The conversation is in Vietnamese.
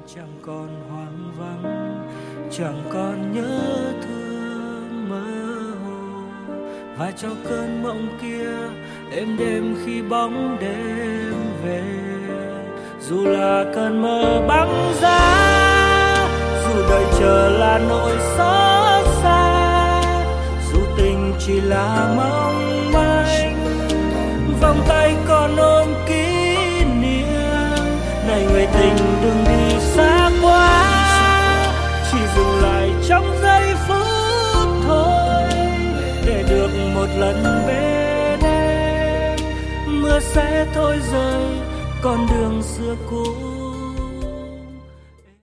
chẳng còn hoang vắng, chẳng còn nhớ thương mơ hồ, và cho cơn mộng kia êm đêm khi bóng đêm về. Dù là cơn mơ băng giá, dù đợi chờ là nỗi xót xa, dù tình chỉ là mong manh, vòng tay còn ôm kỷ niệm. Này người tình đừng đi xa quá, chỉ dừng lại trong giây phút thôi, để được một lần bên em. Mưa sẽ thôi rơi con đường xưa cũ